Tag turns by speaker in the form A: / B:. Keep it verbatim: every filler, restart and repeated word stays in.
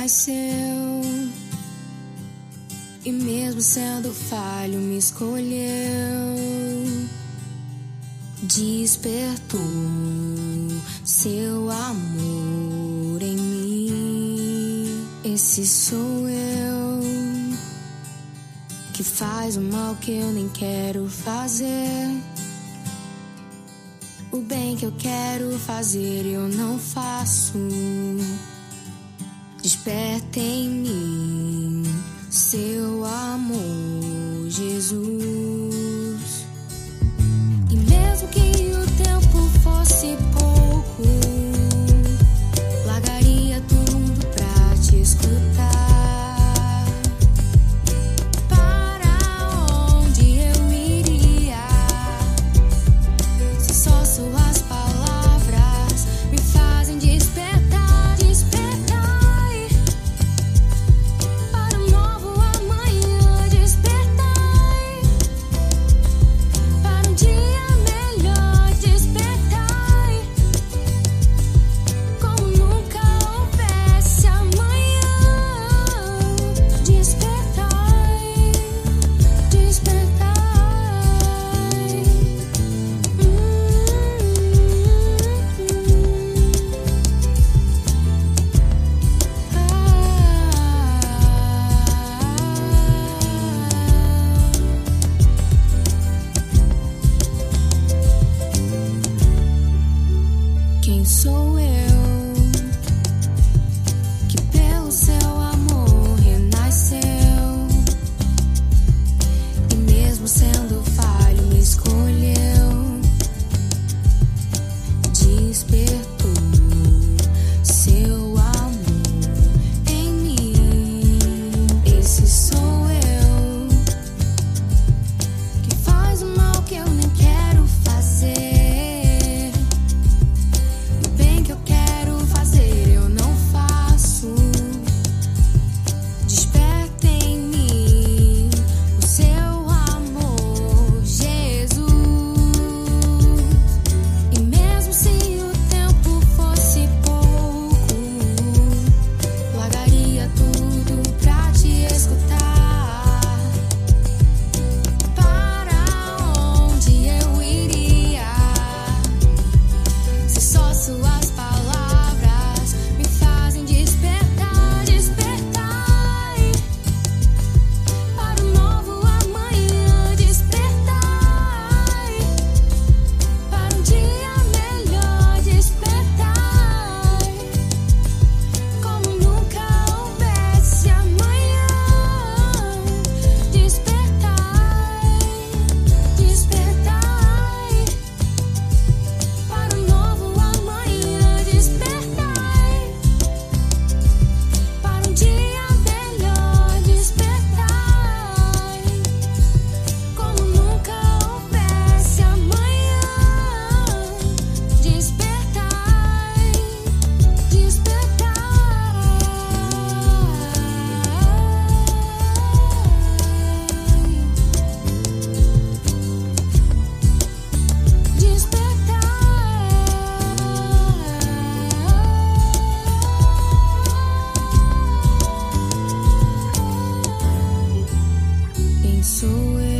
A: renasceu e mesmo sendo falho me escolheu. Despertou seu amor em mim. Esse sou eu, que faz o mal que eu nem quero fazer. O bem que eu quero fazer eu não faço. Desperta em mim seu amor, Jesus. E mesmo que o tempo fosse pouco, largaria tudo pra te escutar. Para onde eu iria, se só suas palavras me fazem despertar, despertar para um novo amanhã, despertar para um dia melhor, despertar como nunca houvesse amanhã, despertar, despertar. Quem sou eu, que pelo seu amor renasceu e mesmo sendo falho me escolheu. Despertou seu amor em mim. Esse sou eu, que faz o mal que eu nem quero fazer. O bem que eu quero fazer eu não faço. Desperta em mim o seu amor, Jesus. E mesmo se o tempo fosse pouco, largaria tudo pra te escutar. Para onde eu iria, se só suas palavras me fazem despertar, despertar para um novo amanhã, despertar para um dia melhor, despertar como nunca houvesse amanhã, despertar, despertar para um novo amanhã, despertar para um dia melhor, despertar como nunca houvesse amanhã, despertar, despertar. Quem sou eu?